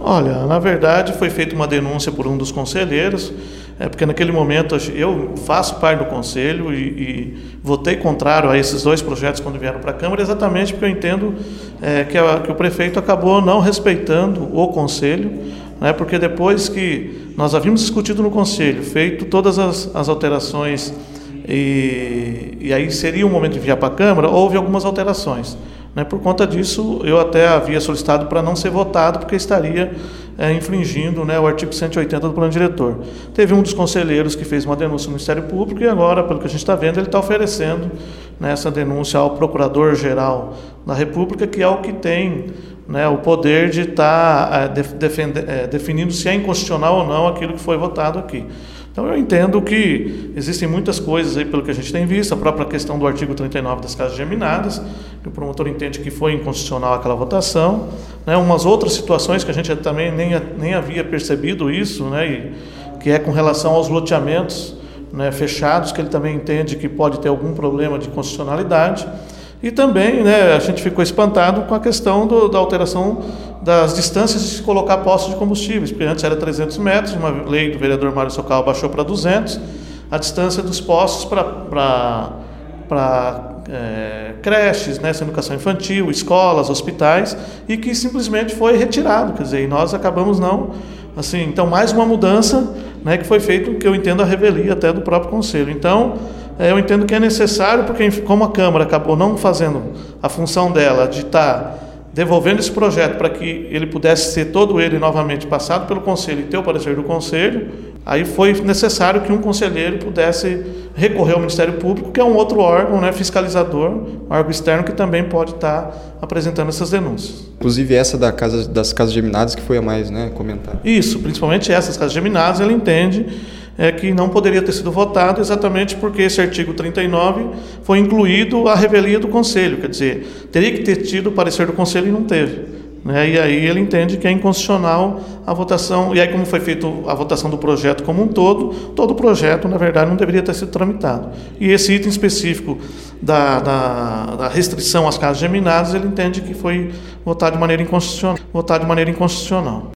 Olha, na verdade foi feita uma denúncia por um dos conselheiros, porque naquele momento eu faço parte do conselho e votei contrário a esses dois projetos quando vieram para a Câmara, exatamente porque eu entendo que o prefeito acabou não respeitando o conselho, né, porque depois que nós havíamos discutido no conselho, feito todas as alterações e aí seria o momento de enviar para a Câmara, houve algumas alterações. Por conta disso, eu até havia solicitado para não ser votado, porque estaria infringindo o artigo 180 do Plano Diretor. Teve um dos conselheiros que fez uma denúncia no Ministério Público e agora, pelo que a gente está vendo, ele está oferecendo essa denúncia ao Procurador-Geral da República, que é o que tem o poder de estar definindo se é inconstitucional ou não aquilo que foi votado aqui. Então eu entendo que existem muitas coisas aí pelo que a gente tem visto, a própria questão do artigo 39 das casas geminadas, que o promotor entende que foi inconstitucional aquela votação, umas outras situações que a gente também nem havia percebido isso, que é com relação aos loteamentos fechados, que ele também entende que pode ter algum problema de constitucionalidade. E também a gente ficou espantado com a questão da alteração das distâncias de se colocar postos de combustíveis, porque antes era 300 metros, uma lei do vereador Mário Socal baixou para 200, a distância dos postos para creches, educação infantil, escolas, hospitais, e que simplesmente foi retirado, quer dizer, e nós acabamos então mais uma mudança que foi feita, que eu entendo a revelia até do próprio Conselho. Então, eu entendo que é necessário, porque como a Câmara acabou não fazendo a função dela de estar devolvendo esse projeto para que ele pudesse ser todo ele novamente passado pelo Conselho e ter o parecer do Conselho, aí foi necessário que um conselheiro pudesse recorrer ao Ministério Público, que é um outro órgão fiscalizador, um órgão externo que também pode estar apresentando essas denúncias. Inclusive essa das casas geminadas que foi a mais comentada. Isso, principalmente essas casas geminadas, ele entende que não poderia ter sido votado exatamente porque esse artigo 39 foi incluído a revelia do Conselho, quer dizer, teria que ter tido o parecer do Conselho e não teve. E aí ele entende que é inconstitucional a votação, e aí como foi feita a votação do projeto como um todo o projeto, na verdade, não deveria ter sido tramitado. E esse item específico da restrição às casas geminadas, ele entende que foi votado de maneira inconstitucional.